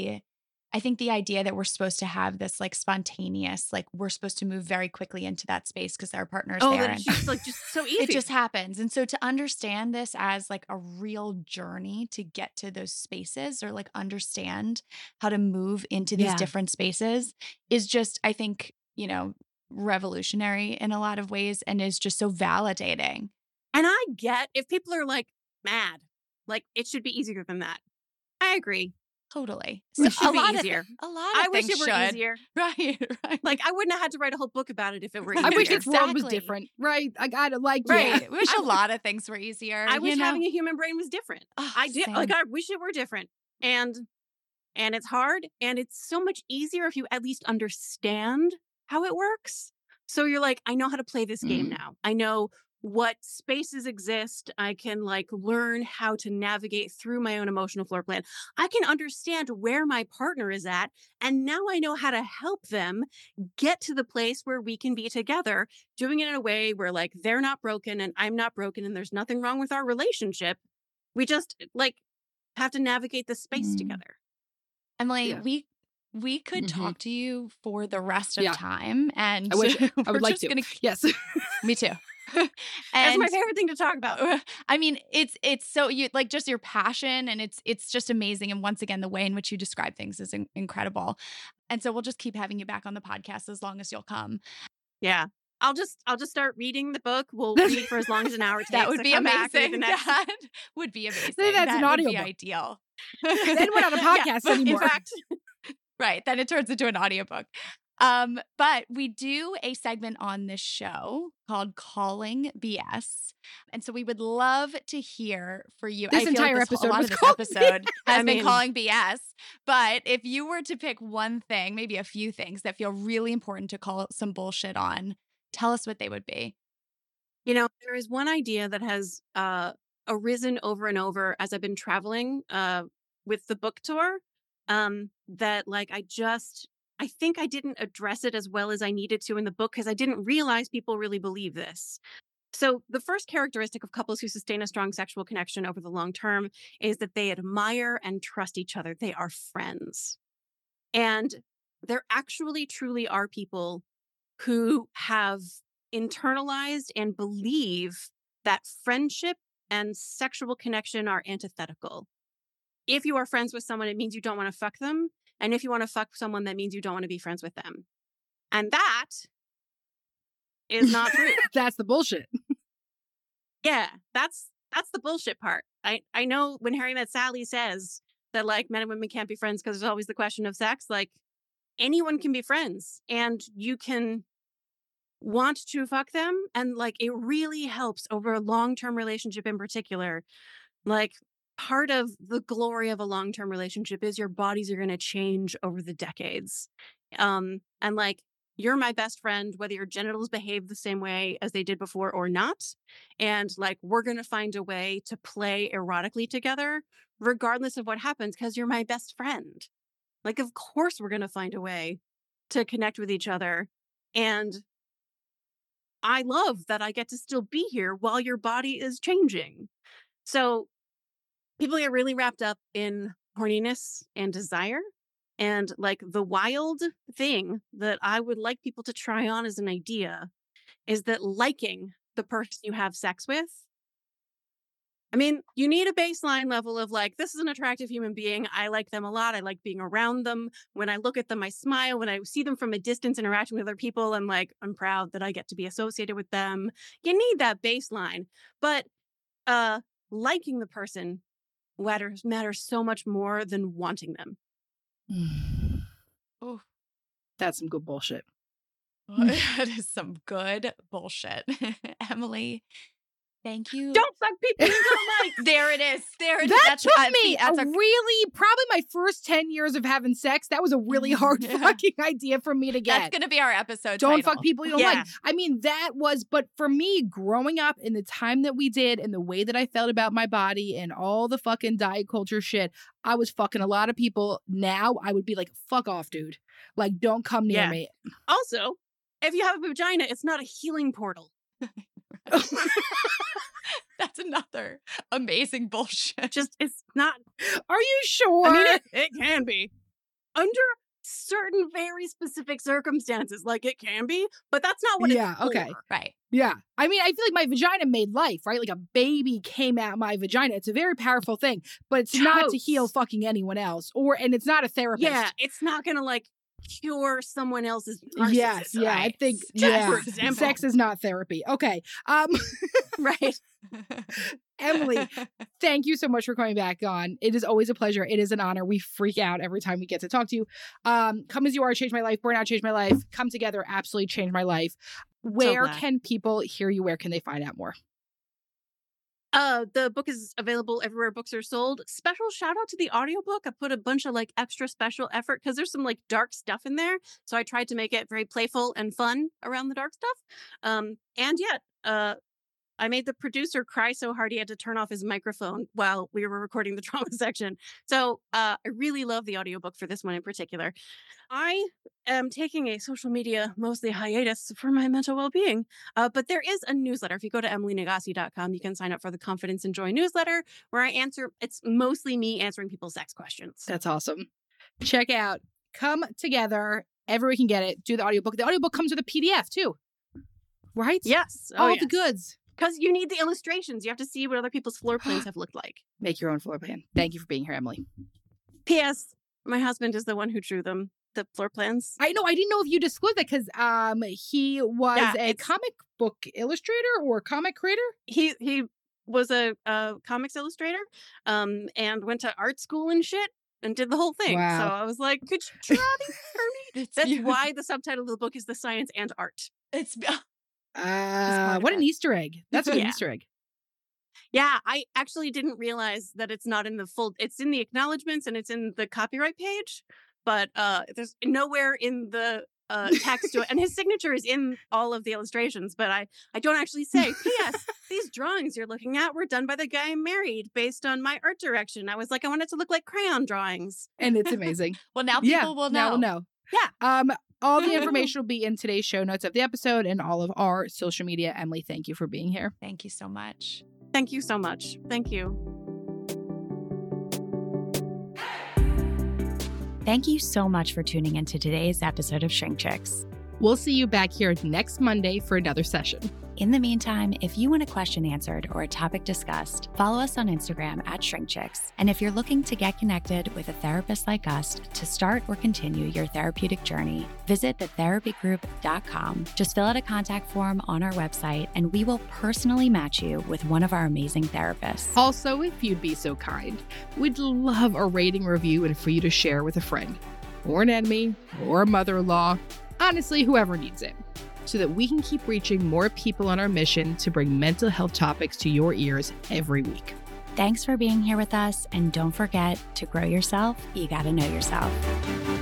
I think the idea that we're supposed to have this like spontaneous, like we're supposed to move very quickly into that space because our partner's there. That it's just like just so easy. It just happens. And so to understand this as like a real journey to get to those spaces or like understand how to move into these different spaces is just, I think, revolutionary in a lot of ways and is just so validating. And I get if people are like mad, like it should be easier than that. I agree. Totally. It should be easier. I wish it were easier. Right. Like I wouldn't have had to write a whole book about it if it were easier. I wish this world was different. Right. I gotta like I wish a lot of things were easier. I wish having a human brain was different. Oh, I did. same. Like I wish it were different. And it's hard. And it's so much easier if you at least understand how it works. So you're like, I know how to play this game now. I know what spaces exist. I can like learn how to navigate through my own emotional floor plan. I can understand where my partner is at. And now I know how to help them get to the place where we can be together, doing it in a way where like they're not broken and I'm not broken and there's nothing wrong with our relationship. We just like have to navigate the space together. Emily, we could talk to you for the rest of time. And I wish I would like to. Yes. Me too. That's my favorite thing to talk about. I mean, it's so you like just your passion and it's just amazing. And once again, the way in which you describe things is incredible. And so we'll just keep having you back on the podcast as long as you'll come. Yeah. I'll just start reading the book. We'll read for as long as an hour. That would be amazing. That would be amazing. That's an audio book. Ideal. Then we're not a podcast anymore. In fact, right. Then it turns into an audiobook. But we do a segment on this show called Calling BS. And so we would love to hear for you. This entire episode has been Calling BS. But if you were to pick one thing, maybe a few things that feel really important to call some bullshit on, tell us what they would be. There is one idea that has arisen over and over as I've been traveling with the book tour that like I think I didn't address it as well as I needed to in the book because I didn't realize people really believe this. So the first characteristic of couples who sustain a strong sexual connection over the long term is that they admire and trust each other. They are friends. And there actually truly are people who have internalized and believe that friendship and sexual connection are antithetical. If you are friends with someone, it means you don't want to fuck them. And if you want to fuck someone, that means you don't want to be friends with them. And that is not true. That's the bullshit. Yeah, that's the bullshit part. I know when Harry Met Sally says that like men and women can't be friends because there's always the question of sex, like anyone can be friends and you can want to fuck them. And like it really helps over a long-term relationship in particular. Like part of the glory of a long-term relationship is your bodies are going to change over the decades. And like, you're my best friend, whether your genitals behave the same way as they did before or not. And like, we're going to find a way to play erotically together, regardless of what happens, because you're my best friend. Like, of course, we're going to find a way to connect with each other. And I love that I get to still be here while your body is changing. So people get really wrapped up in horniness and desire. And like, the wild thing that I would like people to try on as an idea is that liking the person you have sex with, I mean, you need a baseline level of like, this is an attractive human being. I like them a lot. I like being around them. When I look at them, I smile. When I see them from a distance interacting with other people, I'm like, I'm proud that I get to be associated with them. You need that baseline. But liking the person matters so much more than wanting them. Oh, that's some good bullshit. That is some good bullshit. Emily, thank you. Don't fuck people you don't like. There it is. There it is. That took me really, probably my first 10 years of having sex. That was a really hard fucking idea for me to get. That's going to be our episode Don't title. fuck people you don't like. I mean, but for me, growing up in the time that we did and the way that I felt about my body and all the fucking diet culture shit, I was fucking a lot of people. Now I would be like, fuck off, dude. Like, don't come near me. Also, if you have a vagina, it's not a healing portal. That's another amazing bullshit. Just, it's not. Are you sure? I mean, it can be. Under certain very specific circumstances, like it can be, but that's not what it's for. Okay. Right. Yeah. I mean, I feel like my vagina made life, right? Like a baby came out my vagina. It's a very powerful thing, but it's not to heal fucking anyone else. And it's not a therapist. Yeah. It's not going to like cure someone else's narcissism. Yes. Yeah. I think, for example. Sex is not therapy. Okay. Right. Emily, thank you so much for coming back on. It is always a pleasure. It is an honor. We freak out every time we get to talk to you. Come As You Are, changed my life. Burnout changed my life. Come Together absolutely changed my life. Where can people hear you? Where can they find out more? The book is available everywhere books are sold. Special shout out to the audiobook. I put a bunch of like extra special effort because there's some like dark stuff in there. So I tried to make it very playful and fun around the dark stuff. And yet, I made the producer cry so hard he had to turn off his microphone while we were recording the trauma section. So I really love the audiobook for this one in particular. I am taking a social media, mostly hiatus for my mental well-being. But there is a newsletter. If you go to EmilyNagassi.com, you can sign up for the Confidence and Joy newsletter where it's mostly me answering people's sex questions. That's awesome. Check out Come Together. Everywhere you can get it. Do the audiobook. The audiobook comes with a PDF too. Right? Yes. All the goods. Because you need the illustrations. You have to see what other people's floor plans have looked like. Make your own floor plan. Thank you for being here, Emily. P.S. My husband is the one who drew them, the floor plans. I know. I didn't know if you disclosed that because he was a comic book illustrator or comic creator. He was a comics illustrator and went to art school and shit and did the whole thing. Wow. So I was like, could you draw these for me? That's why the subtitle of the book is The Science and Art. It's... what an Easter egg. That's a good Easter egg. Yeah, I actually didn't realize that it's not in the full, it's in the acknowledgements and it's in the copyright page, but there's nowhere in the text to it. And his signature is in all of the illustrations, but I don't actually say, P.S. These drawings you're looking at were done by the guy I married based on my art direction. I was like, I want it to look like crayon drawings. And it's amazing. Well, now people will know. Now we'll know. Yeah. All the information will be in today's show notes of the episode and all of our social media. Emily, thank you for being here. Thank you so much. Thank you so much. Thank you. Thank you so much for tuning into today's episode of Shrink Chicks. We'll see you back here next Monday for another session. In the meantime, if you want a question answered or a topic discussed, follow us on Instagram at ShrinkChicks. And if you're looking to get connected with a therapist like us to start or continue your therapeutic journey, visit thetherapygroup.com. Just fill out a contact form on our website, and we will personally match you with one of our amazing therapists. Also, if you'd be so kind, we'd love a rating, review, and for you to share with a friend or an enemy or a mother-in-law, honestly, whoever needs it, so that we can keep reaching more people on our mission to bring mental health topics to your ears every week. Thanks for being here with us. And don't forget to grow yourself. You got to know yourself.